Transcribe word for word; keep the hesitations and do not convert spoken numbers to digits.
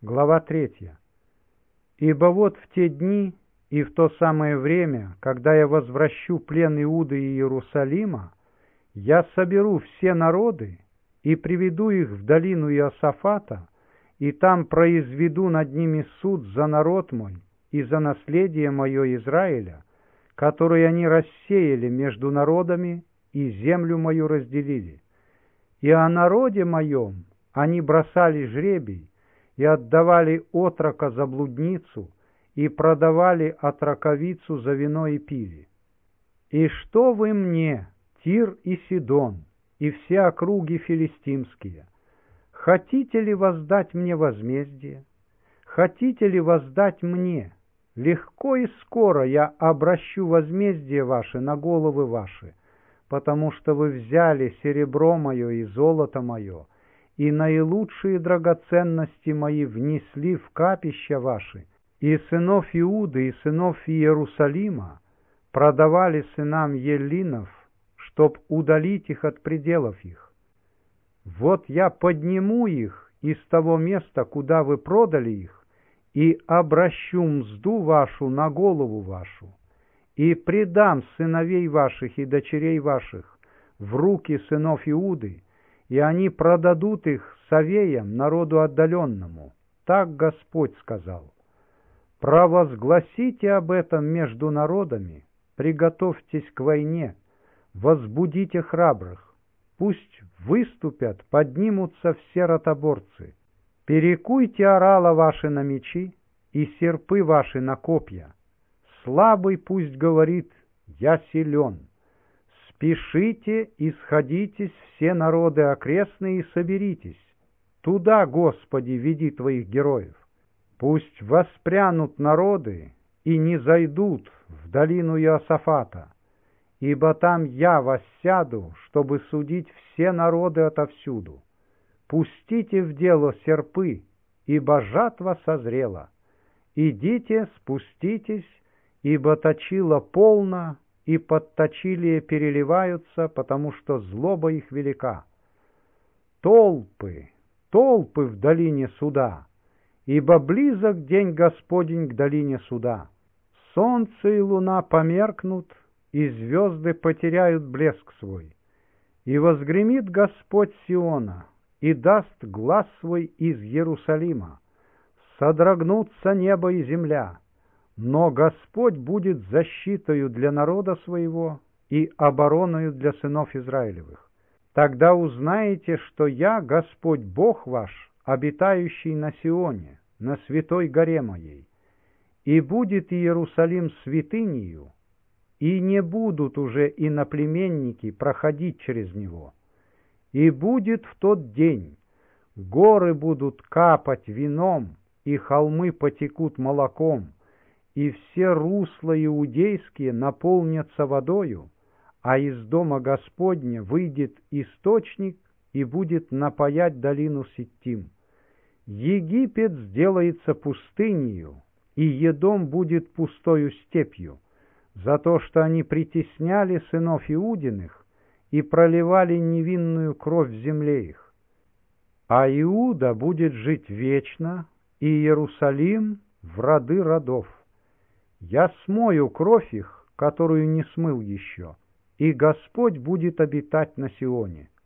Глава третья. «Ибо вот в те дни и в то самое время, когда я возвращу плен Иуды и Иерусалима, я соберу все народы и приведу их в долину Иосафата, и там произведу над ними суд за народ мой и за наследие мое Израиля, которое они рассеяли между народами и землю мою разделили. И о народе моем они бросали жребий, и отдавали отрока за блудницу, и продавали отроковицу за вино и пили. И что вы мне, Тир и Сидон, и все округи филистимские, хотите ли воздать мне возмездие? Хотите ли воздать мне? Легко и скоро я обращу возмездие ваше на головы ваши, потому что вы взяли серебро мое и золото мое, и наилучшие драгоценности мои внесли в капища ваши, и сынов Иуды и сынов Иерусалима продавали сынам Еллинов, чтоб удалить их от пределов их. Вот я подниму их из того места, куда вы продали их, и обращу мзду вашу на голову вашу, и предам сыновей ваших и дочерей ваших в руки сынов Иуды, и они продадут их совеям, народу отдаленному. Так Господь сказал. Провозгласите об этом между народами, приготовьтесь к войне, возбудите храбрых, пусть выступят, поднимутся все ротоборцы. Перекуйте орала ваши на мечи и серпы ваши на копья. Слабый пусть говорит: я силен. Спешите и сходитесь все народы окрестные и соберитесь. Туда, Господи, веди твоих героев. Пусть воспрянут народы и не зайдут в долину Иосафата, ибо там я воссяду, чтобы судить все народы отовсюду. Пустите в дело серпы, ибо жатва созрела. Идите, спуститесь, ибо точила полна, и подточилие переливаются, потому что злоба их велика. Толпы, толпы в долине суда, ибо близок день Господень к долине суда. Солнце и луна померкнут, и звезды потеряют блеск свой. И возгремит Господь Сиона, и даст глас свой из Иерусалима. Содрогнутся небо и земля. Но Господь будет защитою для народа своего и обороною для сынов Израилевых. Тогда узнаете, что я, Господь Бог ваш, обитающий на Сионе, на святой горе моей. И будет Иерусалим святынею, и не будут уже иноплеменники проходить через него. И будет в тот день, горы будут капать вином, и холмы потекут молоком, и все русла иудейские наполнятся водою, а из дома Господня выйдет источник и будет напоять долину Ситтим. Египет сделается пустынею, и Едом будет пустою степью, за то, что они притесняли сынов Иудиных и проливали невинную кровь в земле их. А Иуда будет жить вечно, и Иерусалим в роды родов. Я смою кровь их, которую не смыл еще, и Господь будет обитать на Сионе.